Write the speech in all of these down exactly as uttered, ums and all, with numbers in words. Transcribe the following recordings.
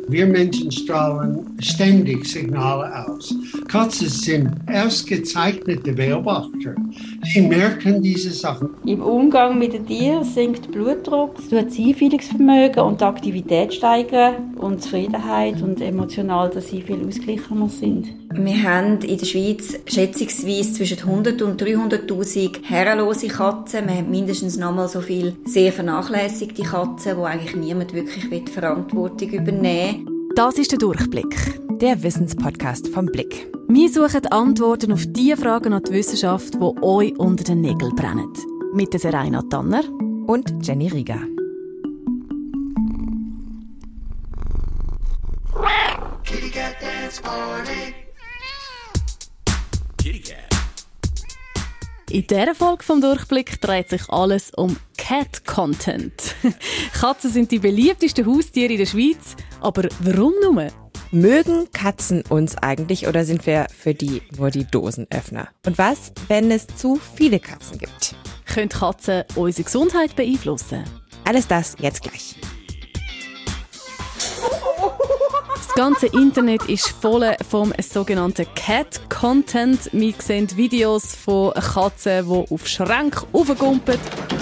Wir Menschen strahlen ständig Signale aus. Katzen sind ausgezeichnete Beobachter. Sie merken diese Sachen. Im Umgang mit den Tieren sinkt der Blutdruck, es tut das Einfühlungsvermögen und die Aktivität steigern und die Zufriedenheit und emotional, dass sie viel ausgeglichener sind. Wir haben in der Schweiz schätzungsweise zwischen hundert und dreihunderttausend herrenlose Katzen. Wir haben mindestens nochmal so viele sehr vernachlässigte Katzen, wo eigentlich niemand wirklich Verantwortung übernehmen will. Das ist der Durchblick, der Wissenspodcast vom Blick. Wir suchen Antworten auf die Fragen an die Wissenschaft, die euch unter den Nägeln brennen. Mit der Seraina Tanner und Jenny Rieger. Kitty Cat Dance Party. Kitty Cat. In dieser Folge vom Durchblick dreht sich alles um Cat-Content. Katzen sind die beliebtesten Haustiere in der Schweiz, aber warum nur? Mögen Katzen uns eigentlich oder sind wir für die nur die Dosenöffner? Und was, wenn es zu viele Katzen gibt? Können Katzen unsere Gesundheit beeinflussen? Alles das jetzt gleich. Das ganze Internet ist voll vom sogenannten Cat-Content. Wir sehen Videos von Katzen, die auf Schränke raufgumpen,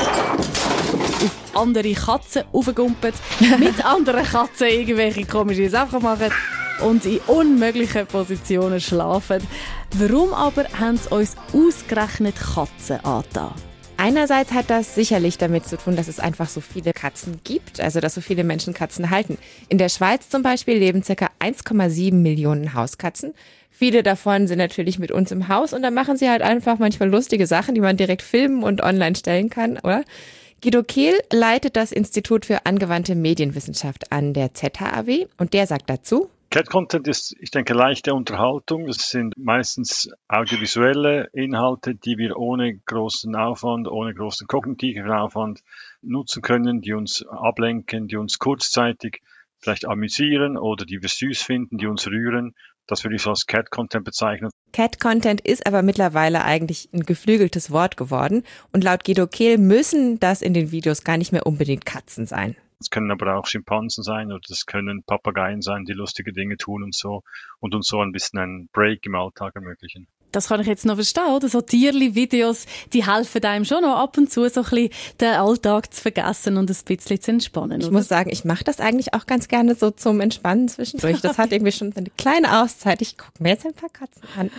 auf andere Katzen raufgumpen, mit anderen Katzen irgendwelche komischen Sachen machen und in unmöglichen Positionen schlafen. Warum aber haben es uns ausgerechnet Katzen angetan? Einerseits hat das sicherlich damit zu tun, dass es einfach so viele Katzen gibt, also dass so viele Menschen Katzen halten. In der Schweiz zum Beispiel leben ca. eins Komma sieben Millionen Hauskatzen. Viele davon sind natürlich mit uns im Haus und dann machen sie halt einfach manchmal lustige Sachen, die man direkt filmen und online stellen kann, oder? Guido Kehl leitet das Institut für angewandte Medienwissenschaft an der Z H A W und der sagt dazu: Cat-Content ist, ich denke, leichte Unterhaltung. Es sind meistens audiovisuelle Inhalte, die wir ohne großen Aufwand, ohne großen kognitiven Aufwand nutzen können, die uns ablenken, die uns kurzzeitig vielleicht amüsieren oder die wir süß finden, die uns rühren. Das würde ich so als Cat-Content bezeichnen. Cat-Content ist aber mittlerweile eigentlich ein geflügeltes Wort geworden. Und laut Guido Kehl müssen das in den Videos gar nicht mehr unbedingt Katzen sein. Es können aber auch Schimpansen sein oder es können Papageien sein, die lustige Dinge tun und so und uns so ein bisschen einen Break im Alltag ermöglichen. Das kann ich jetzt noch verstehen, oder? So Tierli-Videos, die helfen einem schon noch ab und zu, so ein bisschen den Alltag zu vergessen und ein bisschen zu entspannen. Ich oder? muss sagen, ich mache das eigentlich auch ganz gerne so zum Entspannen zwischendurch. Das hat irgendwie schon eine kleine Auszeit. Ich gucke mir jetzt ein paar Katzen an.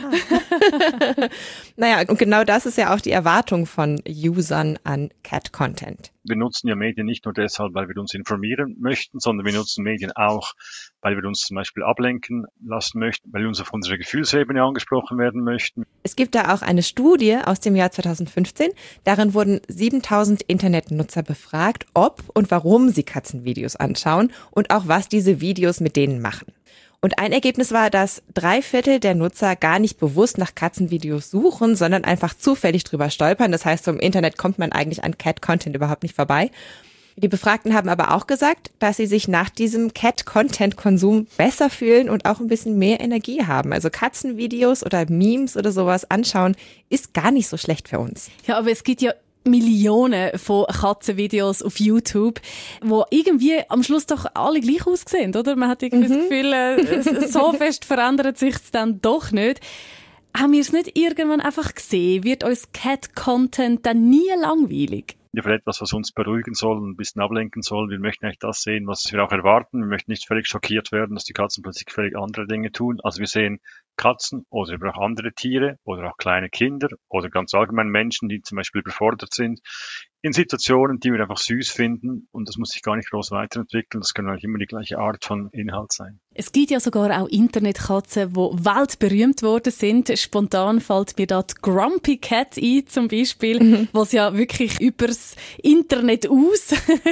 Ah. Naja, und genau das ist ja auch die Erwartung von Usern an Cat-Content. Wir nutzen ja Medien nicht nur deshalb, weil wir uns informieren möchten, sondern wir nutzen Medien auch, weil wir uns zum Beispiel ablenken lassen möchten, weil wir uns auf unsere Gefühlsebene angesprochen werden möchten. Es gibt da auch eine Studie aus dem Jahr zweitausendfünfzehn. Darin wurden siebentausend Internetnutzer befragt, ob und warum sie Katzenvideos anschauen und auch was diese Videos mit denen machen. Und ein Ergebnis war, dass drei Viertel der Nutzer gar nicht bewusst nach Katzenvideos suchen, sondern einfach zufällig drüber stolpern. Das heißt, so im Internet kommt man eigentlich an Cat-Content überhaupt nicht vorbei. Die Befragten haben aber auch gesagt, dass sie sich nach diesem Cat-Content-Konsum besser fühlen und auch ein bisschen mehr Energie haben. Also Katzenvideos oder Memes oder sowas anschauen ist gar nicht so schlecht für uns. Ja, aber es gibt ja Millionen von Katzenvideos auf YouTube, wo irgendwie am Schluss doch alle gleich aussehen, oder? Man hat irgendwie mhm. das Gefühl, äh, so fest verändert sich es dann doch nicht. Haben wir es nicht irgendwann einfach gesehen? Wird uns Cat-Content dann nie langweilig? Ja, für etwas, was uns beruhigen soll und ein bisschen ablenken soll. Wir möchten eigentlich das sehen, was wir auch erwarten. Wir möchten nicht völlig schockiert werden, dass die Katzen plötzlich völlig andere Dinge tun. Also wir sehen Katzen oder aber auch andere Tiere oder auch kleine Kinder oder ganz allgemein Menschen, die zum Beispiel überfordert sind, in Situationen, die wir einfach süß finden, und das muss sich gar nicht groß weiterentwickeln. Das kann eigentlich immer die gleiche Art von Inhalt sein. Es gibt ja sogar auch Internetkatzen, die weltberühmt worden sind. Spontan fällt mir da die Grumpy Cat ein, zum Beispiel, mhm. was ja wirklich übers Internet aus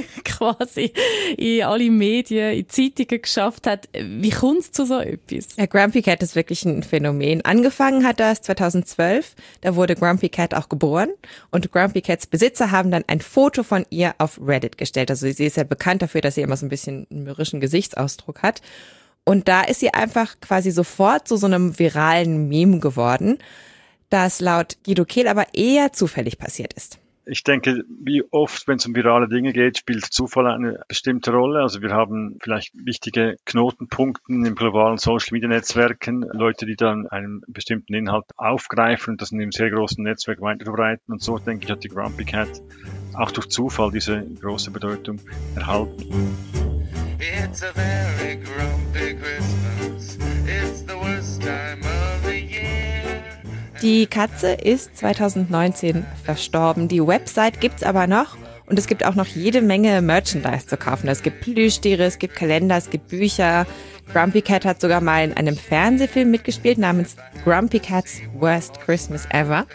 quasi in alle Medien, in Zeitungen geschafft hat. Wie kommt es zu so etwas? Ja, Grumpy Cat ist wirklich ein Phänomen. Angefangen hat das zweitausendzwölf. Da wurde Grumpy Cat auch geboren. Und Grumpy Cats Besitzer haben dann ein Foto von ihr auf Reddit gestellt. Also sie ist ja bekannt dafür, dass sie immer so ein bisschen einen mürrischen Gesichtsausdruck hat. Und da ist sie einfach quasi sofort zu so einem viralen Meme geworden, das laut Guido Kehl aber eher zufällig passiert ist. Ich denke, wie oft, wenn es um virale Dinge geht, spielt Zufall eine bestimmte Rolle. Also wir haben vielleicht wichtige Knotenpunkte im globalen Social-Media-Netzwerken, Leute, die dann einen bestimmten Inhalt aufgreifen und das in einem sehr großen Netzwerk weiterverbreiten. Und so, denke ich, hat die Grumpy Cat auch durch Zufall diese große Bedeutung erhalten. It's a very grumpy Christmas. It's the worst time of the year. Die Katze ist zweitausendneunzehn verstorben. Die Website gibt's aber noch und es gibt auch noch jede Menge Merchandise zu kaufen. Es gibt Plüschtiere, es gibt Kalender, es gibt Bücher. Grumpy Cat hat sogar mal in einem Fernsehfilm mitgespielt namens Grumpy Cat's Worst Christmas Ever.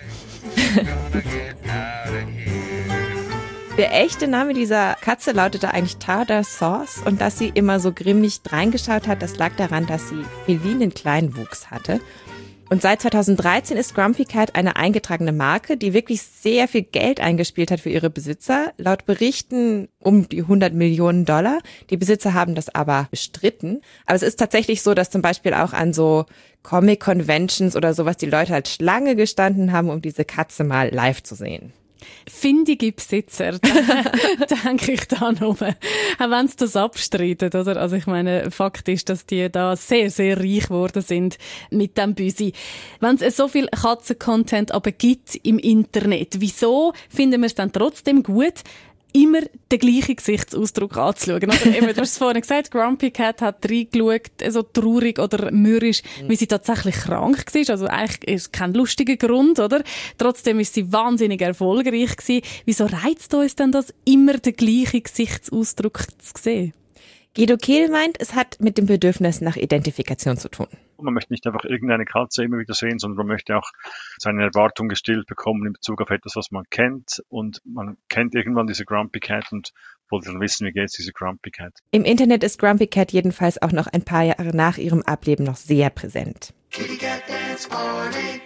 Der echte Name dieser Katze lautete eigentlich Tartar Sauce und dass sie immer so grimmig reingeschaut hat, das lag daran, dass sie felinen Kleinwuchs hatte. Und seit zweitausenddreizehn ist Grumpy Cat eine eingetragene Marke, die wirklich sehr viel Geld eingespielt hat für ihre Besitzer. Laut Berichten um die hundert Millionen Dollar. Die Besitzer haben das aber bestritten. Aber es ist tatsächlich so, dass zum Beispiel auch an so Comic-Conventions oder sowas die Leute als Schlange gestanden haben, um diese Katze mal live zu sehen. Findige Besitzer, denke ich da nur. Auch wenn sie das abstreiten, oder? Also ich meine, Fakt ist, dass die da sehr, sehr reich geworden sind mit dem Büsi. Wenn es so viel Katzen-Content aber gibt im Internet, wieso finden wir es dann trotzdem gut, immer den gleichen Gesichtsausdruck anzuschauen? Also eben, du hast es vorhin gesagt, Grumpy Cat hat reingeschaut, so traurig oder mürrisch, mhm. weil sie tatsächlich krank war. Also eigentlich ist es kein lustiger Grund, oder? Trotzdem ist sie wahnsinnig erfolgreich gewesen. Wieso reizt uns denn das, immer den gleichen Gesichtsausdruck zu sehen? Guido Kehl meint, es hat mit dem Bedürfnis nach Identifikation zu tun. Man möchte nicht einfach irgendeine Katze immer wieder sehen, sondern man möchte auch seine Erwartungen gestillt bekommen in Bezug auf etwas, was man kennt. Und man kennt irgendwann diese Grumpy Cat und wollte dann wissen, wie geht's diese Grumpy Cat. Im Internet ist Grumpy Cat jedenfalls auch noch ein paar Jahre nach ihrem Ableben noch sehr präsent. Kitty Cat Dance Party.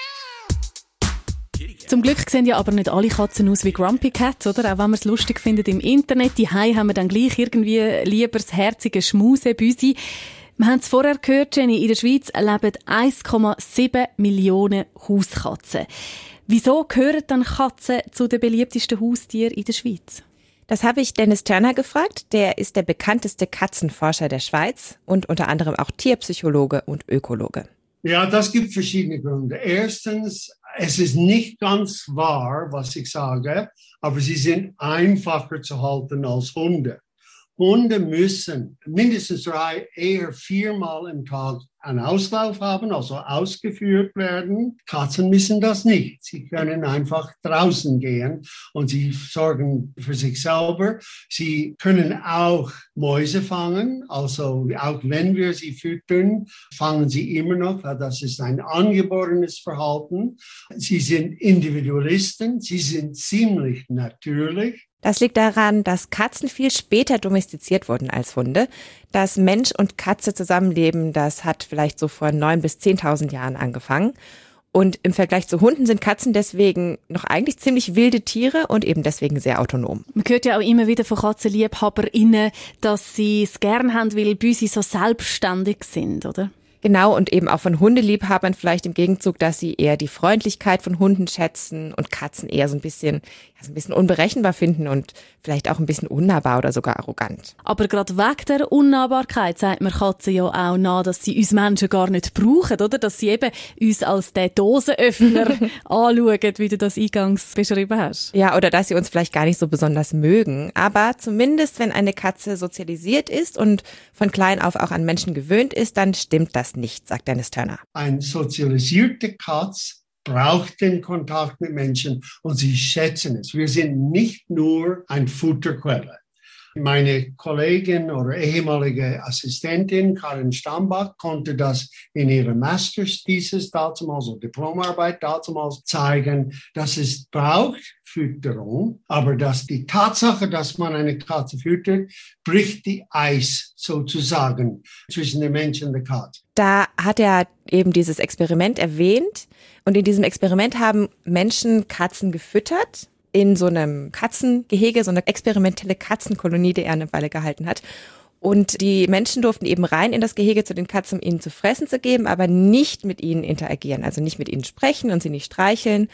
Zum Glück sehen ja aber nicht alle Katzen aus wie Grumpy Cat, oder? Auch wenn man es lustig findet im Internet. Die Hai haben wir dann gleich irgendwie lieber das herzige Schmusebüsi. Wir haben es vorher gehört, Jenny, in der Schweiz leben eins Komma sieben Millionen Hauskatzen. Wieso gehören dann Katzen zu den beliebtesten Haustieren in der Schweiz? Das habe ich Dennis Turner gefragt. Der ist der bekannteste Katzenforscher der Schweiz und unter anderem auch Tierpsychologe und Ökologe. Ja, das gibt verschiedene Gründe. Erstens, es ist nicht ganz wahr, was ich sage, aber sie sind einfacher zu halten als Hunde. Hunde müssen mindestens drei, eher viermal im Tag einen Auslauf haben, also ausgeführt werden. Katzen müssen das nicht. Sie können einfach draußen gehen und sie sorgen für sich selber. Sie können auch Mäuse fangen, also auch wenn wir sie füttern, fangen sie immer noch. Das ist ein angeborenes Verhalten. Sie sind Individualisten, sie sind ziemlich natürlich. Das liegt daran, dass Katzen viel später domestiziert wurden als Hunde. Das Mensch und Katze zusammenleben, das hat vielleicht so vor neun bis zehntausend Jahren angefangen. Und im Vergleich zu Hunden sind Katzen deswegen noch eigentlich ziemlich wilde Tiere und eben deswegen sehr autonom. Man hört ja auch immer wieder von KatzenliebhaberInnen, dass sie es gern haben, weil Büsi so selbstständig sind, oder? Genau, und eben auch von Hundeliebhabern vielleicht im Gegenzug, dass sie eher die Freundlichkeit von Hunden schätzen und Katzen eher so ein bisschen, ja, so ein bisschen unberechenbar finden und vielleicht auch ein bisschen unnahbar oder sogar arrogant. Aber gerade wegen der Unnahbarkeit sagt man Katzen ja auch nach, dass sie uns Menschen gar nicht brauchen, oder? Dass sie eben uns als den Dosenöffner anschauen, wie du das eingangs beschrieben hast. Ja, oder dass sie uns vielleicht gar nicht so besonders mögen. Aber zumindest, wenn eine Katze sozialisiert ist und von klein auf auch an Menschen gewöhnt ist, dann stimmt das nicht, sagt Dennis Turner. Eine sozialisierte Katze braucht den Kontakt mit Menschen und sie schätzen es. Wir sind nicht nur eine Futterquelle. Meine Kollegin oder ehemalige Assistentin Karin Stambach konnte das in ihrer Masterthesis damals, also Diplomarbeit damals zeigen, dass es braucht Fütterung, aber dass die Tatsache, dass man eine Katze füttert, bricht die Eis sozusagen zwischen dem Menschen und der Katze. Da hat er eben dieses Experiment erwähnt und in diesem Experiment haben Menschen Katzen gefüttert in so einem Katzengehege, so eine experimentelle Katzenkolonie, die er eine Weile gehalten hat. Und die Menschen durften eben rein in das Gehege zu den Katzen, um ihnen zu fressen zu geben, aber nicht mit ihnen interagieren, also nicht mit ihnen sprechen und sie nicht streicheln.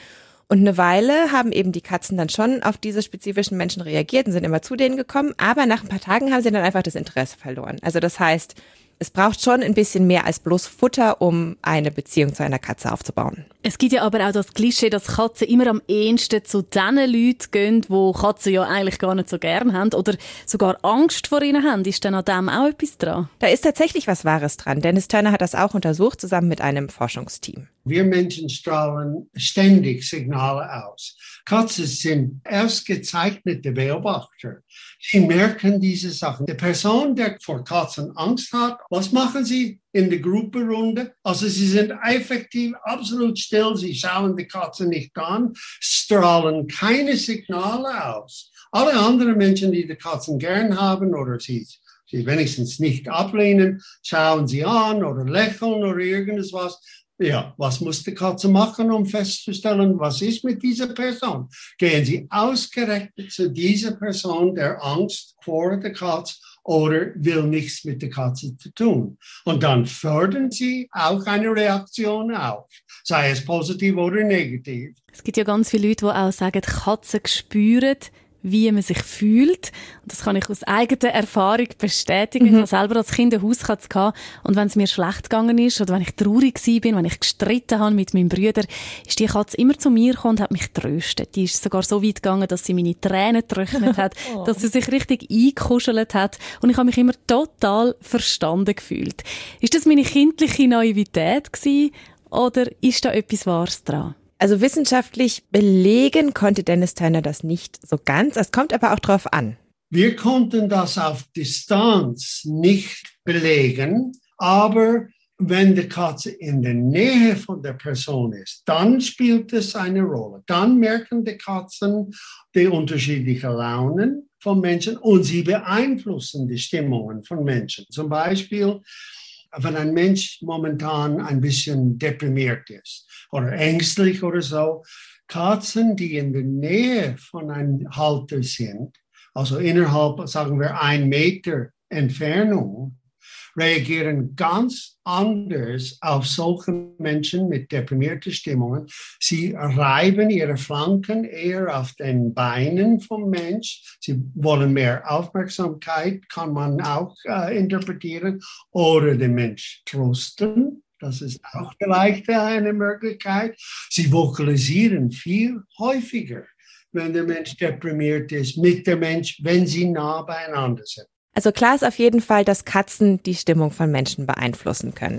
Und eine Weile haben eben die Katzen dann schon auf diese spezifischen Menschen reagiert und sind immer zu denen gekommen. Aber nach ein paar Tagen haben sie dann einfach das Interesse verloren. Also das heißt, es braucht schon ein bisschen mehr als bloß Futter, um eine Beziehung zu einer Katze aufzubauen. Es gibt ja aber auch das Klischee, dass Katzen immer am ehesten zu den Leuten gehen, die Katzen ja eigentlich gar nicht so gern haben oder sogar Angst vor ihnen haben. Ist denn an dem auch etwas dran? Da ist tatsächlich was Wahres dran. Dennis Turner hat das auch untersucht, zusammen mit einem Forschungsteam. Wir Menschen strahlen ständig Signale aus. Katzen sind ausgezeichnete Beobachter. Sie merken diese Sachen. Die Person, die vor Katzen Angst hat, was machen sie in der Gruppenrunde? Also sie sind effektiv absolut still. Sie schauen die Katze nicht an, strahlen keine Signale aus. Alle anderen Menschen, die die Katzen gern haben oder sie sie wenigstens nicht ablehnen, schauen sie an oder lächeln oder irgendwas. Ja, was muss die Katze machen, um festzustellen, was ist mit dieser Person? Gehen Sie ausgerechnet zu dieser Person, der Angst vor der Katze oder will nichts mit der Katze zu tun. Und dann fördern Sie auch eine Reaktion auf, sei es positiv oder negativ. Es gibt ja ganz viele Leute, die auch sagen, Katzen spüren, wie man sich fühlt. Und das kann ich aus eigener Erfahrung bestätigen. Mhm. Ich habe selber als Kind eine Hauskatze gehabt. Und wenn es mir schlecht gegangen ist oder wenn ich traurig war, wenn ich gestritten habe mit meinem Bruder, ist die Katze immer zu mir gekommen und hat mich getröstet. Die ist sogar so weit gegangen, dass sie meine Tränen getrocknet hat, oh. dass sie sich richtig eingekuschelt hat. Und ich habe mich immer total verstanden gefühlt. Ist das meine kindliche Naivität gewesen, oder ist da etwas Wahres dran? Also wissenschaftlich belegen konnte Dennis Turner das nicht so ganz. Es kommt aber auch drauf an. Wir konnten das auf Distanz nicht belegen, aber wenn die Katze in der Nähe von der Person ist, dann spielt es eine Rolle. Dann merken die Katzen die unterschiedlichen Launen von Menschen und sie beeinflussen die Stimmungen von Menschen. Zum Beispiel, wenn ein Mensch momentan ein bisschen deprimiert ist oder ängstlich oder so, Katzen, die in der Nähe von einem Halter sind, also innerhalb, sagen wir, ein Meter Entfernung, reagieren ganz anders auf solche Menschen mit deprimierten Stimmungen. Sie reiben ihre Flanken eher auf den Beinen vom Mensch. Sie wollen mehr Aufmerksamkeit, kann man auch äh, interpretieren. Oder den Mensch trösten. Das ist auch vielleicht eine Möglichkeit. Sie vokalisieren viel häufiger, wenn der Mensch deprimiert ist, mit dem Mensch, wenn sie nah beieinander sind. Also klar ist auf jeden Fall, dass Katzen die Stimmung von Menschen beeinflussen können.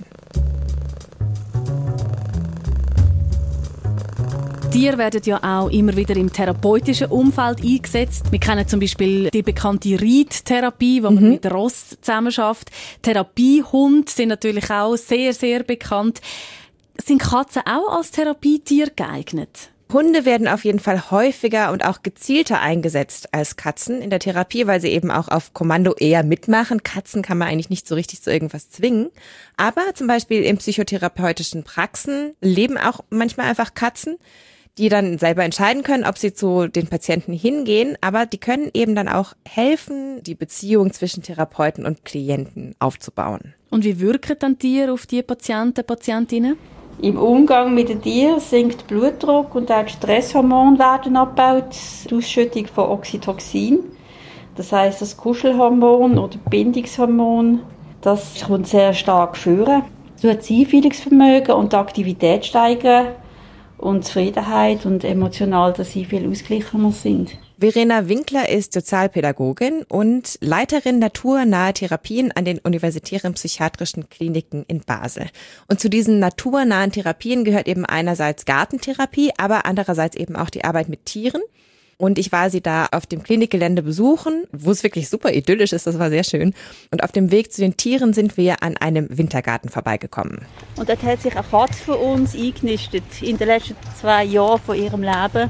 Tiere werden ja auch immer wieder im therapeutischen Umfeld eingesetzt. Wir kennen zum Beispiel die bekannte Reittherapie, wo man mhm. mit Ross zusammenarbeitet. Therapiehunde sind natürlich auch sehr, sehr bekannt. Sind Katzen auch als Therapietier geeignet? Hunde werden auf jeden Fall häufiger und auch gezielter eingesetzt als Katzen in der Therapie, weil sie eben auch auf Kommando eher mitmachen. Katzen kann man eigentlich nicht so richtig zu irgendwas zwingen. Aber zum Beispiel in psychotherapeutischen Praxen leben auch manchmal einfach Katzen, die dann selber entscheiden können, ob sie zu den Patienten hingehen. Aber die können eben dann auch helfen, die Beziehung zwischen Therapeuten und Klienten aufzubauen. Und wie wirken dann Tiere auf die Patienten, Patientinnen? Im Umgang mit den Tieren sinkt der Blutdruck und auch die Stresshormone werden abgebaut. Die Ausschüttung von Oxytocin, das heisst das Kuschelhormon oder Bindungshormon, das kommt sehr stark führen. Es tut das Einfühlungsvermögen und die Aktivität steigern und Zufriedenheit und emotional, dass sie viel ausgeglichener sind. Verena Winkler ist Sozialpädagogin und Leiterin naturnahe Therapien an den universitären psychiatrischen Kliniken in Basel. Und zu diesen naturnahen Therapien gehört eben einerseits Gartentherapie, aber andererseits eben auch die Arbeit mit Tieren. Und ich war sie da auf dem Klinikgelände besuchen, wo es wirklich super idyllisch ist, das war sehr schön. Und auf dem Weg zu den Tieren sind wir an einem Wintergarten vorbeigekommen. Und dort hat sich eine Katze von uns eingenistet in den letzten zwei Jahren von ihrem Leben.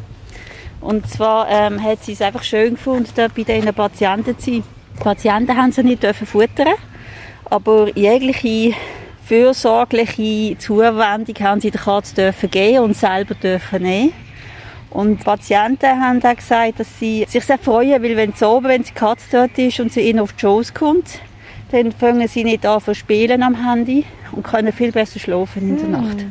Und zwar ähm, hat sie es einfach schön gefunden, dort bei den Patienten zu sein. Die Patienten haben sie nicht futtern, aber jegliche fürsorgliche Zuwendung haben sie der Katze dürfen geben und selber dürfen nehmen. Und die Patienten haben auch gesagt, dass sie sich sehr freuen, weil wenn so oben, wenn die Katze dort ist und sie ihnen auf die Schoß kommt, dann fangen sie nicht an zu spielen am Handy und können viel besser schlafen in der Nacht.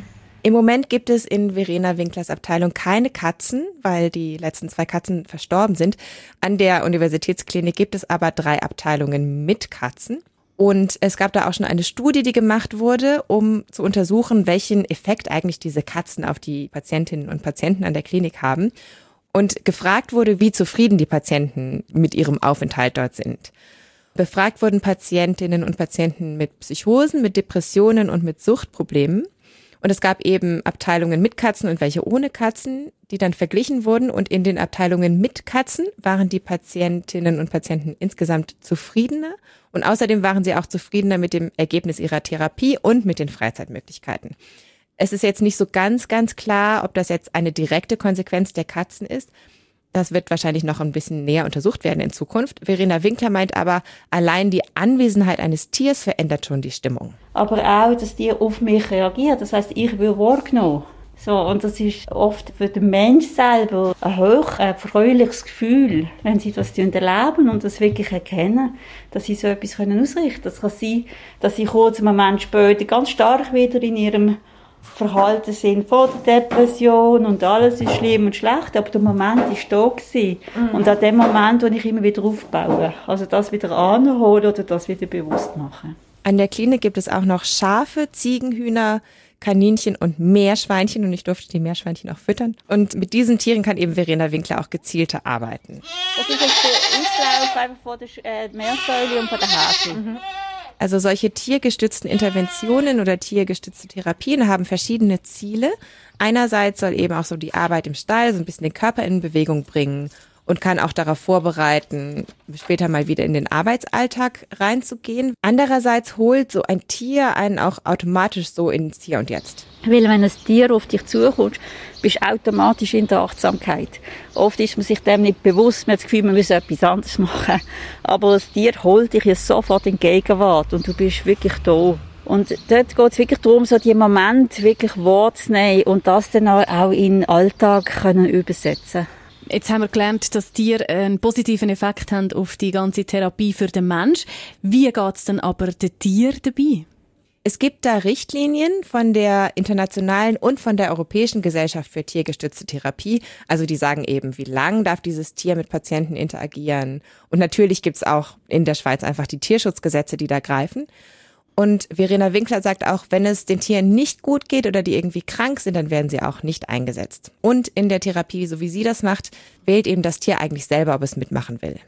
Im Moment gibt es in Verena Winklers Abteilung keine Katzen, weil die letzten zwei Katzen verstorben sind. An der Universitätsklinik gibt es aber drei Abteilungen mit Katzen. Und es gab da auch schon eine Studie, die gemacht wurde, um zu untersuchen, welchen Effekt eigentlich diese Katzen auf die Patientinnen und Patienten an der Klinik haben. Und gefragt wurde, wie zufrieden die Patienten mit ihrem Aufenthalt dort sind. Befragt wurden Patientinnen und Patienten mit Psychosen, mit Depressionen und mit Suchtproblemen. Und es gab eben Abteilungen mit Katzen und welche ohne Katzen, die dann verglichen wurden. Und in den Abteilungen mit Katzen waren die Patientinnen und Patienten insgesamt zufriedener. Und außerdem waren sie auch zufriedener mit dem Ergebnis ihrer Therapie und mit den Freizeitmöglichkeiten. Es ist jetzt nicht so ganz, ganz klar, ob das jetzt eine direkte Konsequenz der Katzen ist. Das wird wahrscheinlich noch ein bisschen näher untersucht werden in Zukunft. Verena Winkler meint aber, allein die Anwesenheit eines Tiers verändert schon die Stimmung. Aber auch, dass das Tier auf mich reagiert. Das heisst, ich will wahrgenommen. So, und das ist oft für den Mensch selber ein hoch ein fröhliches Gefühl, wenn sie das erleben und das wirklich erkennen, dass sie so etwas ausrichten können. Das kann sein, dass sie kurz einen Moment später ganz stark wieder in ihrem Verhalten sind vor der Depression und alles ist schlimm und schlecht, aber der Moment war da gewesen. Mhm. Und an dem Moment, wo ich immer wieder aufbaue, also das wieder anholen oder das wieder bewusst machen. An der Klinik gibt es auch noch Schafe, Ziegenhühner, Kaninchen und Meerschweinchen und ich durfte die Meerschweinchen auch füttern. Und mit diesen Tieren kann eben Verena Winkler auch gezielter arbeiten. Das ist jetzt der Auslauf einfach von der äh, Meersäule und von der Hase. Mhm. Also solche tiergestützten Interventionen oder tiergestützte Therapien haben verschiedene Ziele. Einerseits soll eben auch so die Arbeit im Stall so ein bisschen den Körper in Bewegung bringen und kann auch darauf vorbereiten, später mal wieder in den Arbeitsalltag reinzugehen. Andererseits holt so ein Tier einen auch automatisch so ins Hier und Jetzt. Weil wenn ein Tier auf dich zukommt, bist du automatisch in der Achtsamkeit. Oft ist man sich dem nicht bewusst, man hat das Gefühl, man muss etwas anderes machen. Aber das Tier holt dich jetzt sofort in die Gegenwart und du bist wirklich da. Und dort geht es wirklich darum, so die Momente wirklich wahrzunehmen und das dann auch in den Alltag können übersetzen. Jetzt haben wir gelernt, dass Tiere einen positiven Effekt haben auf die ganze Therapie für den Mensch. Wie geht es denn aber den Tieren dabei? Es gibt da Richtlinien von der internationalen und von der Europäischen Gesellschaft für tiergestützte Therapie. Also die sagen eben, wie lang darf dieses Tier mit Patienten interagieren. Und natürlich gibt es auch in der Schweiz einfach die Tierschutzgesetze, die da greifen. Und Verena Winkler sagt auch, wenn es den Tieren nicht gut geht oder die irgendwie krank sind, dann werden sie auch nicht eingesetzt. Und in der Therapie, so wie sie das macht, wählt eben das Tier eigentlich selber, ob es mitmachen will.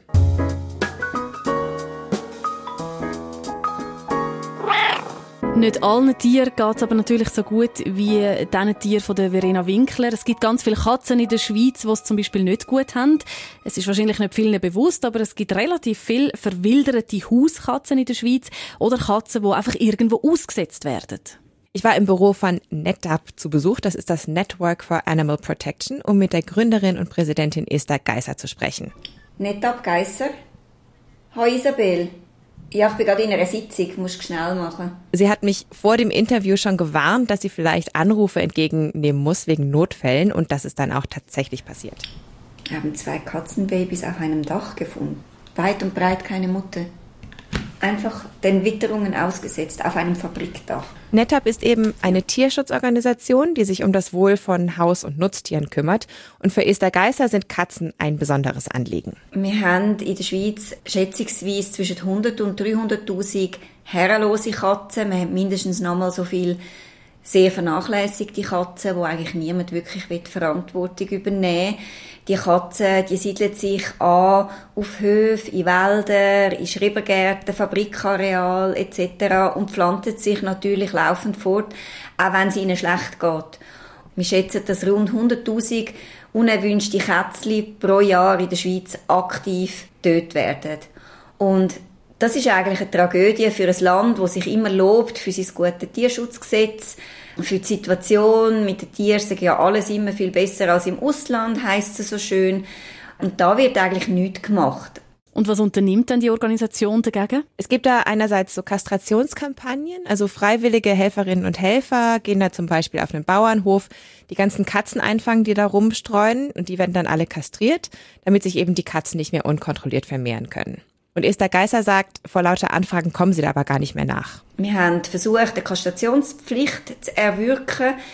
Nicht allen Tieren geht es aber natürlich so gut wie diesen Tieren von der Verena Winkler. Es gibt ganz viele Katzen in der Schweiz, die es zum Beispiel nicht gut haben. Es ist wahrscheinlich nicht vielen bewusst, aber es gibt relativ viele verwilderte Hauskatzen in der Schweiz oder Katzen, die einfach irgendwo ausgesetzt werden. Ich war im Büro von NetApp zu Besuch, das ist das Network for Animal Protection, um mit der Gründerin und Präsidentin Esther Geisser zu sprechen. NetApp Geisser. Hallo Isabel. Ja, ich bin gerade in einer Sitzung, musst du schnell machen. Sie hat mich vor dem Interview schon gewarnt, dass sie vielleicht Anrufe entgegennehmen muss wegen Notfällen und das ist dann auch tatsächlich passiert. Wir haben zwei Katzenbabys auf einem Dach gefunden. Weit und breit keine Mutter. Einfach den Witterungen ausgesetzt auf einem Fabrikdach. NetApp ist eben eine Tierschutzorganisation, die sich um das Wohl von Haus- und Nutztieren kümmert. Und für Esther Geisser sind Katzen ein besonderes Anliegen. Wir haben in der Schweiz schätzungsweise zwischen hundert und dreihunderttausend herrenlose Katzen. Wir haben mindestens nochmal so viel sehr vernachlässigte Katzen, wo eigentlich niemand wirklich Verantwortung übernehmen will. Die Katzen, die siedeln sich an auf Höfen, in Wälder, in Schrebergärten, Fabrikareal et cetera und pflanzen sich natürlich laufend fort, auch wenn es ihnen schlecht geht. Wir schätzen, dass rund hunderttausend unerwünschte Kätzchen pro Jahr in der Schweiz aktiv getötet werden. Und das ist eigentlich eine Tragödie für ein Land, das sich immer lobt für sein gutes Tierschutzgesetz, für die Situation mit den Tieren, sagen ja alles immer viel besser als im Ausland, heisst es so schön. Und da wird eigentlich nichts gemacht. Und was unternimmt denn die Organisation dagegen? Es gibt da einerseits so Kastrationskampagnen, also freiwillige Helferinnen und Helfer gehen da zum Beispiel auf einen Bauernhof, die ganzen Katzen einfangen, die da rumstreuen und die werden dann alle kastriert, damit sich eben die Katzen nicht mehr unkontrolliert vermehren können. Und Esther Geisser sagt, vor lauter Anfragen kommen sie da aber gar nicht mehr nach. Wir haben versucht, eine Kastrationspflicht zu erwirken.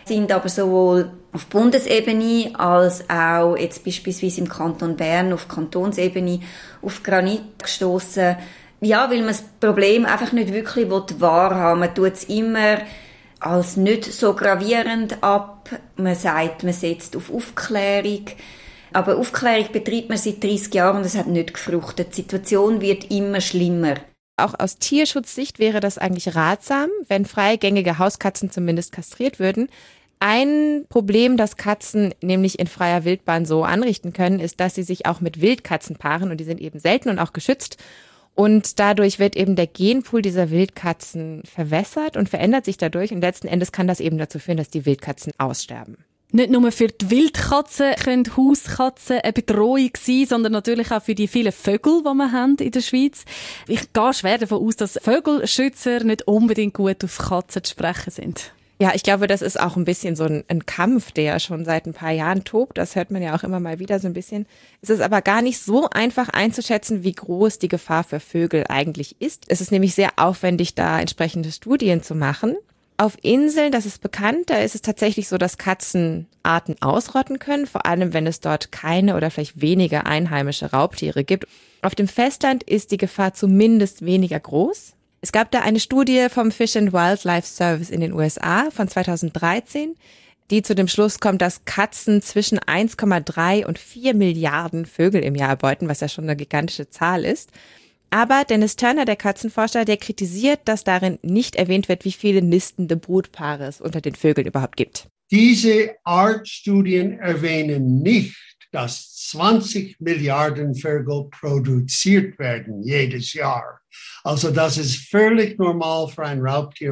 sind aber sowohl auf Bundesebene als auch jetzt beispielsweise im Kanton Bern auf Kantonsebene auf Granit gestoßen. Ja, weil man das Problem einfach nicht wirklich wahrhaben will. Man tut es immer als nicht so gravierend ab. Man sagt, man setzt auf Aufklärung. Aber Aufklärung betreibt man seit dreißig Jahren und es hat nicht gefruchtet. Die Situation wird immer schlimmer. Auch aus Tierschutzsicht wäre das eigentlich ratsam, wenn freigängige Hauskatzen zumindest kastriert würden. Ein Problem, das Katzen nämlich in freier Wildbahn so anrichten können, ist, dass sie sich auch mit Wildkatzen paaren und die sind eben selten und auch geschützt. Und dadurch wird eben der Genpool dieser Wildkatzen verwässert und verändert sich dadurch. Und letzten Endes kann das eben dazu führen, dass die Wildkatzen aussterben. Nicht nur für die Wildkatzen können Hauskatzen eine Bedrohung sein, sondern natürlich auch für die vielen Vögel, die wir haben in der Schweiz. Ich gehe schwer davon aus, dass Vögelschützer nicht unbedingt gut auf Katzen zu sprechen sind. Ja, ich glaube, das ist auch ein bisschen so ein, ein Kampf, der schon seit ein paar Jahren tobt. Das hört man ja auch immer mal wieder so ein bisschen. Es ist aber gar nicht so einfach einzuschätzen, wie groß die Gefahr für Vögel eigentlich ist. Es ist nämlich sehr aufwendig, da entsprechende Studien zu machen. Auf Inseln, das ist bekannt, da ist es tatsächlich so, dass Katzen Arten ausrotten können, vor allem wenn es dort keine oder vielleicht wenige einheimische Raubtiere gibt. Auf dem Festland ist die Gefahr zumindest weniger groß. Es gab da eine Studie vom Fish and Wildlife Service in den U S A von zweitausenddreizehn, die zu dem Schluss kommt, dass Katzen zwischen eins Komma drei und vier Milliarden Vögel im Jahr erbeuten, was ja schon eine gigantische Zahl ist. Aber Dennis Turner, der Katzenforscher, der kritisiert, dass darin nicht erwähnt wird, wie viele nistende Brutpaare es unter den Vögeln überhaupt gibt. Diese Artstudien erwähnen nicht, dass zwanzig Milliarden Vögel produziert werden jedes Jahr. Also das ist völlig normal für eine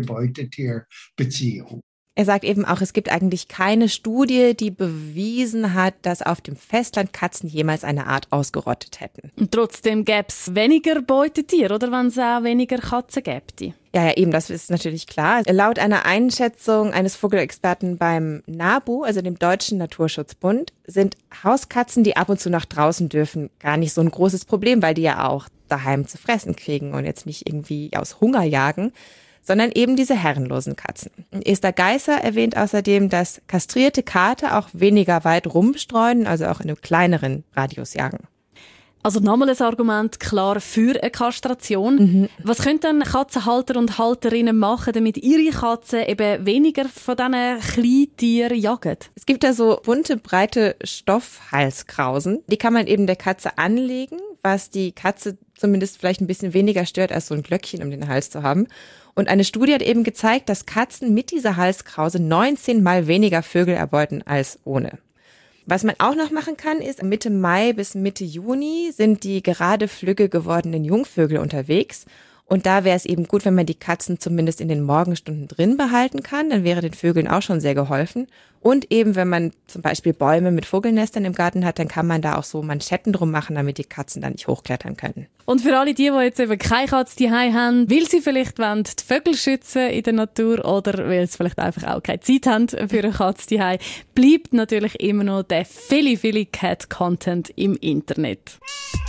Raubtier-Beutetier-Beziehung. Er sagt eben auch, es gibt eigentlich keine Studie, die bewiesen hat, dass auf dem Festland Katzen jemals eine Art ausgerottet hätten. Und trotzdem gäbe es weniger Beutetiere, oder wenn es auch weniger Katzen gäbe? Ja, ja, eben, das ist natürlich klar. Laut einer Einschätzung eines Vogelexperten beim NABU, also dem Deutschen Naturschutzbund, sind Hauskatzen, die ab und zu nach draußen dürfen, gar nicht so ein großes Problem, weil die ja auch daheim zu fressen kriegen und jetzt nicht irgendwie aus Hunger jagen, sondern eben diese herrenlosen Katzen. Esther Geisser erwähnt außerdem, dass kastrierte Kater auch weniger weit rumstreuen, also auch in einem kleineren Radius jagen. Also nochmal ein Argument klar für eine Kastration. Mhm. Was können dann Katzenhalter und Halterinnen machen, damit ihre Katzen eben weniger von diesen Kleintieren jagen? Es gibt da so bunte, breite Stoffhalskrausen. Die kann man eben der Katze anlegen, was die Katze zumindest vielleicht ein bisschen weniger stört, als so ein Glöckchen um den Hals zu haben. Und eine Studie hat eben gezeigt, dass Katzen mit dieser Halskrause neunzehn Mal weniger Vögel erbeuten als ohne. Was man auch noch machen kann, ist, Mitte Mai bis Mitte Juni sind die gerade flügge gewordenen Jungvögel unterwegs. Und da wäre es eben gut, wenn man die Katzen zumindest in den Morgenstunden drin behalten kann. Dann wäre den Vögeln auch schon sehr geholfen. Und eben, wenn man zum Beispiel Bäume mit Vogelnestern im Garten hat, dann kann man da auch so Manschetten drum machen, damit die Katzen da nicht hochklettern können. Und für alle die, die jetzt eben keine Katze zu Hause haben, weil sie vielleicht wollen, die Vögel schützen in der Natur oder weil sie vielleicht einfach auch keine Zeit haben für eine Katze zu Hause, bleibt natürlich immer noch der viele, viele Cat-Content im Internet.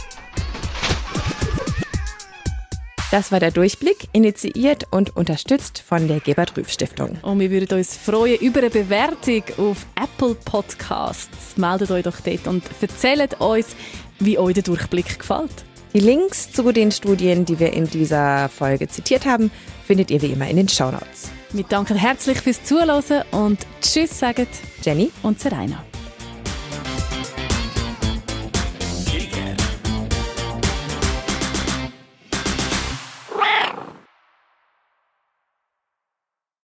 Das war der Durchblick, initiiert und unterstützt von der Gebert-Rüff-Stiftung. Und wir würden uns freuen über eine Bewertung auf Apple Podcasts. Meldet euch doch dort und erzählt uns, wie euch der Durchblick gefällt. Die Links zu den Studien, die wir in dieser Folge zitiert haben, findet ihr wie immer in den Shownotes. Wir danken herzlich fürs Zuhören und Tschüss sagen Jenny und Seraina.